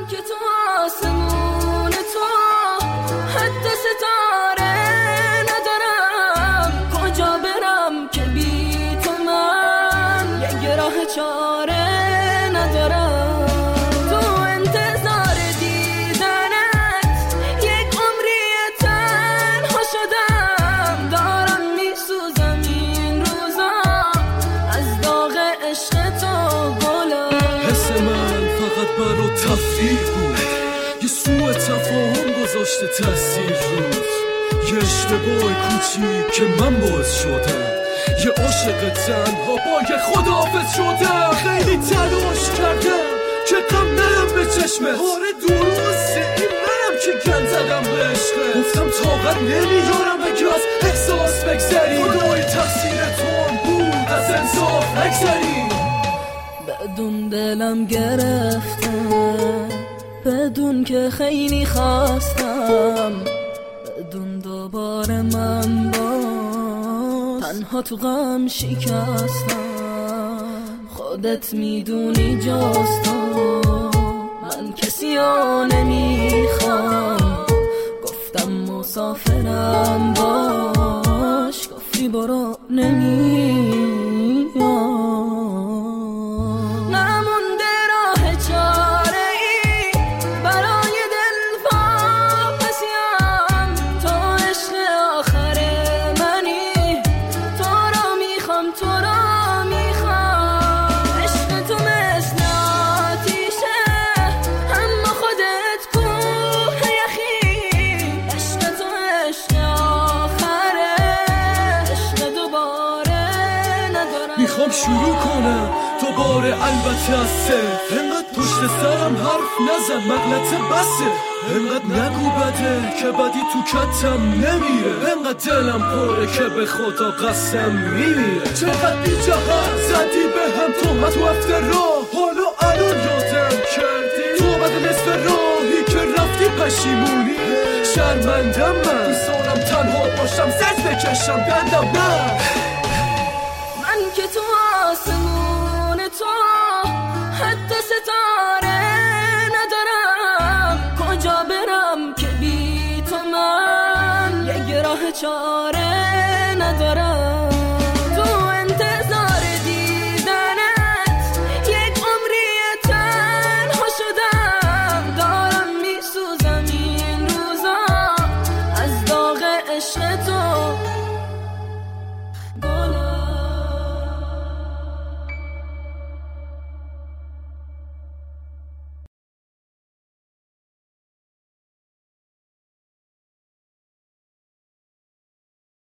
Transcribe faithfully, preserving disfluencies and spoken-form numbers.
که تو آسمون تو حد ستاره ندارم، کجا برم که بی تو من یک راه چاره ندارم. تو انتظار دیدنت یک عمری تنها شدم، دارم میسوزم این روزا از داغ عشق تو گلم. حس من فقط برا تفریح بود، یه سوء تفاهم گذاشته تاثیر روز، یه اشتباه کوچیک که من باعث شدم، یه عاشق تنها با یه خداحافظ شدم. خیلی تلاش کردم که غم نرم به چشمت، آره درسته این منم که گند زدم به عشقت، گفتم طاقت نمیارم بگی از احساس بگذری، خدای تقصیر تو بود از انصاف نگذری. بدون دلم گرفتم، بدون که خیلی خواستم، بدون دوباره من باز تنها تو غم شکستم. خودت میدونی جز تو من کسی رو نمیخوام، گفتم مسافرم باش، گفتی برو نمیام. میخوام شروع کنم دوباره البته از صفر، انقدر پشت سرم حرف نزن مغلطه بسه، انقدر نگو بده که بدی تو کتم نمیره، انقدر دلم پره که به خدا قسم میمیره. چقدر بی جهت زدی به هم تهمت و افترا، حالا الان یادم کردی تو بعد نصف راهی که رفتی پشیمونی. شرمندم من دوست دارم تنها باشم، سرد بکشم دندم من.